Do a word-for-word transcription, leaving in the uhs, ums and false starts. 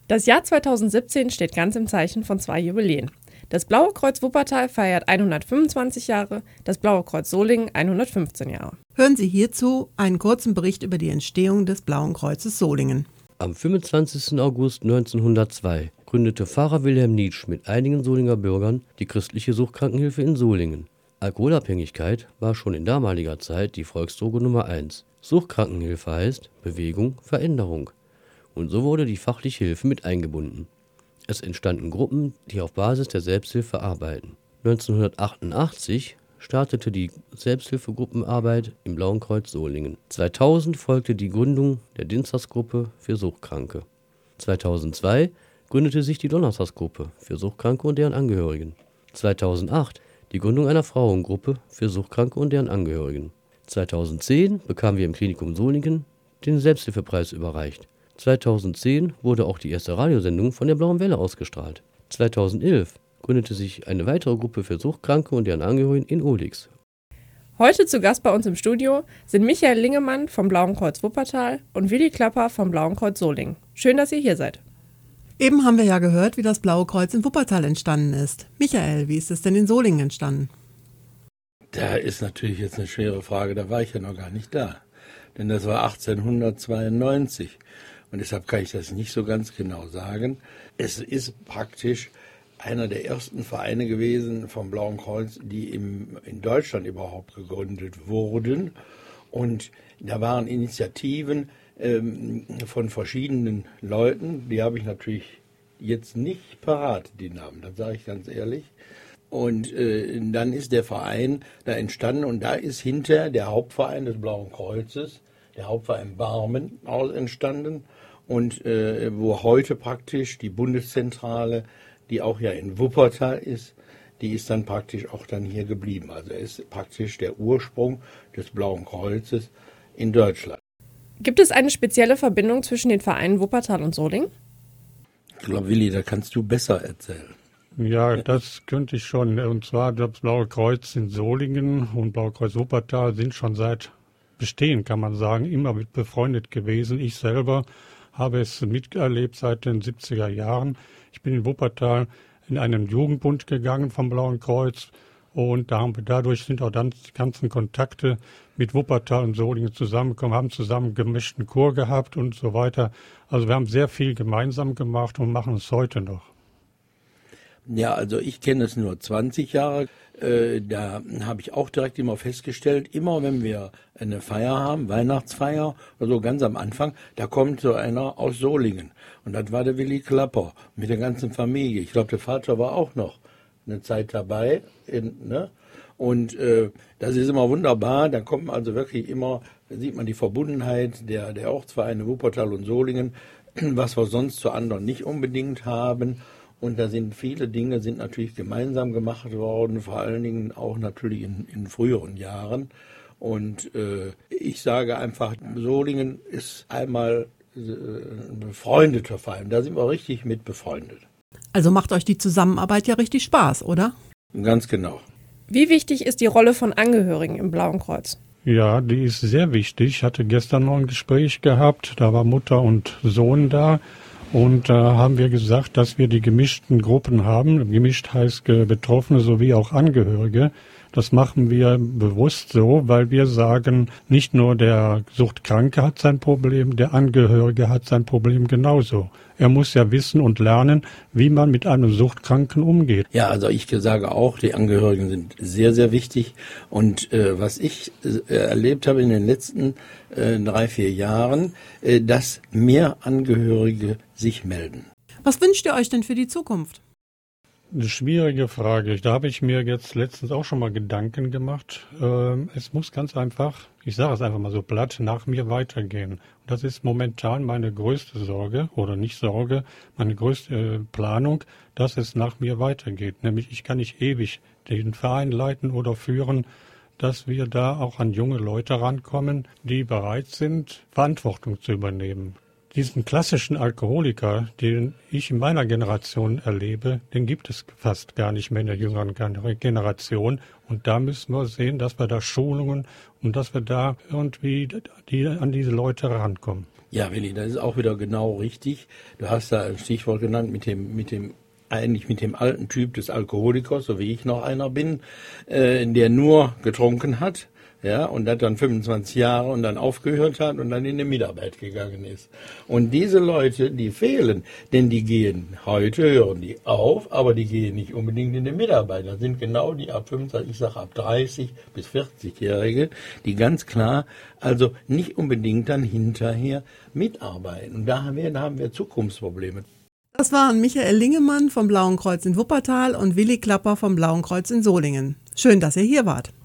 Das Jahr zweitausendsiebzehn steht ganz im Zeichen von zwei Jubiläen. Das Blaue Kreuz Wuppertal feiert hundertfünfundzwanzig Jahre, das Blaue Kreuz Solingen hundertfünfzehn Jahre. Hören Sie hierzu einen kurzen Bericht über die Entstehung des Blauen Kreuzes Solingen. Am fünfundzwanzigsten August neunzehnhundertzwei gründete Pfarrer Wilhelm Nitsch mit einigen Solinger Bürgern die christliche Suchtkrankenhilfe in Solingen. Alkoholabhängigkeit war schon in damaliger Zeit die Volksdroge Nummer eins. Suchtkrankenhilfe heißt Bewegung, Veränderung. Und so wurde die fachliche Hilfe mit eingebunden. Es entstanden Gruppen, die auf Basis der Selbsthilfe arbeiten. neunzehnhundertachtundachtzig startete die Selbsthilfegruppenarbeit im Blauen Kreuz Solingen. zweitausend folgte die Gründung der Dienstagsgruppe für Suchtkranke. zweitausendzwei gründete sich die Donnerstagsgruppe für Suchtkranke und deren Angehörigen. zweitausendacht die Gründung einer Frauengruppe für Suchtkranke und deren Angehörigen. zweitausendzehn bekamen wir im Klinikum Solingen den Selbsthilfepreis überreicht. zweitausendzehn wurde auch die erste Radiosendung von der Blauen Welle ausgestrahlt. zweitausendelf gründete sich eine weitere Gruppe für Suchtkranke und deren Angehörigen in Ohlix. Heute zu Gast bei uns im Studio sind Michael Lingemann vom Blauen Kreuz Wuppertal und Willi Klapper vom Blauen Kreuz Solingen. Schön, dass ihr hier seid. Eben haben wir ja gehört, wie das Blaue Kreuz in Wuppertal entstanden ist. Michael, wie ist es denn in Solingen entstanden? Da ist natürlich jetzt eine schwere Frage, da war ich ja noch gar nicht da. Denn das war achtzehnhundertzweiundneunzig. Und deshalb kann ich das nicht so ganz genau sagen. Es ist praktisch einer der ersten Vereine gewesen vom Blauen Kreuz, die im, in Deutschland überhaupt gegründet wurden. Und da waren Initiativen ähm, von verschiedenen Leuten. Die habe ich natürlich jetzt nicht parat, die Namen, das sage ich ganz ehrlich. Und äh, dann ist der Verein da entstanden und da ist hinter der Hauptverein des Blauen Kreuzes, der Hauptverein Barmen, aus entstanden. Und äh, wo heute praktisch die Bundeszentrale, die auch ja in Wuppertal ist, die ist dann praktisch auch dann hier geblieben. Also er ist praktisch der Ursprung des Blauen Kreuzes in Deutschland. Gibt es eine spezielle Verbindung zwischen den Vereinen Wuppertal und Solingen? Ich glaube, Willi, da kannst du besser erzählen. Ja, das könnte ich schon. Und zwar das Blaue Kreuz in Solingen und Blaue Kreuz Wuppertal sind schon seit Bestehen, kann man sagen, immer mit befreundet gewesen. Ich selber habe es miterlebt seit den siebziger Jahren. Ich bin in Wuppertal in einen Jugendbund gegangen vom Blauen Kreuz und da haben wir, dadurch sind auch dann die ganzen Kontakte mit Wuppertal und Solingen zusammengekommen, haben zusammen gemischten Chor gehabt und so weiter. Also wir haben sehr viel gemeinsam gemacht und machen es heute noch. Ja, also ich kenne es nur zwanzig Jahre. Äh, da habe ich auch direkt immer festgestellt, immer wenn wir eine Feier haben, Weihnachtsfeier oder so ganz am Anfang, da kommt so einer aus Solingen. Und das war der Willi Klapper mit der ganzen Familie. Ich glaube, der Vater war auch noch eine Zeit dabei. In, ne? Und äh, das ist immer wunderbar. Da kommt also wirklich immer, da sieht man die Verbundenheit der, der Ortsvereine Wuppertal und Solingen, was wir sonst zu anderen nicht unbedingt haben. Und da sind viele Dinge sind natürlich gemeinsam gemacht worden, vor allen Dingen auch natürlich in, in früheren Jahren. Und äh, ich sage einfach, Solingen ist einmal äh, ein befreundeter Verein. Da sind wir richtig mit befreundet. Also macht euch die Zusammenarbeit ja richtig Spaß, oder? Ganz genau. Wie wichtig ist die Rolle von Angehörigen im Blauen Kreuz? Ja, die ist sehr wichtig. Ich hatte gestern noch ein Gespräch gehabt, da war Mutter und Sohn da. Und da haben wir gesagt, dass wir die gemischten Gruppen haben. Gemischt heißt Betroffene sowie auch Angehörige. Das machen wir bewusst so, weil wir sagen, nicht nur der Suchtkranke hat sein Problem, der Angehörige hat sein Problem genauso. Er muss ja wissen und lernen, wie man mit einem Suchtkranken umgeht. Ja, also ich sage auch, die Angehörigen sind sehr, sehr wichtig. Und äh, was ich äh, erlebt habe in den letzten äh, drei, vier Jahren, äh, dass mehr Angehörige sich melden. Was wünscht ihr euch denn für die Zukunft? Eine schwierige Frage. Da habe ich mir jetzt letztens auch schon mal Gedanken gemacht. Ähm, es muss ganz einfach, ich sage es einfach mal so platt, nach mir weitergehen. Und das ist momentan meine größte Sorge, oder nicht Sorge, meine größte äh, Planung, dass es nach mir weitergeht. Nämlich ich kann nicht ewig den Verein leiten oder führen, dass wir da auch an junge Leute rankommen, die bereit sind, Verantwortung zu übernehmen. Diesen klassischen Alkoholiker, den ich in meiner Generation erlebe, den gibt es fast gar nicht mehr in der jüngeren Generation. Und da müssen wir sehen, dass wir da Schulungen und dass wir da irgendwie die, an diese Leute rankommen. Ja, Willi, das ist auch wieder genau richtig. Du hast da ein Stichwort genannt mit dem, mit dem, eigentlich mit dem alten Typ des Alkoholikers, so wie ich noch einer bin, äh, der nur getrunken hat, ja, und das dann fünfundzwanzig Jahre und dann aufgehört hat und dann in die Mitarbeit gegangen ist. Und diese Leute, die fehlen, denn die gehen, heute hören die auf, aber die gehen nicht unbedingt in die Mitarbeit. Das sind genau die ab fünfundzwanzig, ich sage ab dreißig bis vierzig-Jährige, die ganz klar also nicht unbedingt dann hinterher mitarbeiten. Und da haben wir, da haben wir Zukunftsprobleme. Das waren Michael Lingemann vom Blauen Kreuz in Wuppertal und Willi Klapper vom Blauen Kreuz in Solingen. Schön, dass ihr hier wart.